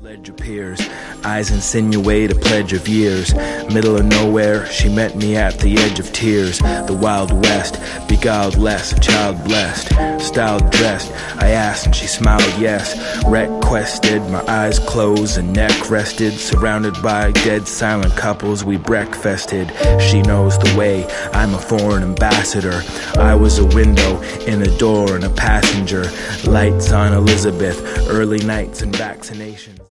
Ledge appears, eyes insinuate a pledge of years. Middle of nowhere, she met me at the edge of tears. The Wild West, beguiled less, a child blessed. Styled dressed, I asked and she smiled yes. Requested, my eyes closed and neck rested. Surrounded by dead silent couples, we breakfasted. She knows the way, I'm a foreign ambassador. I was a window in a door and a passenger. Lights on Elizabeth, early nights and vaccinations.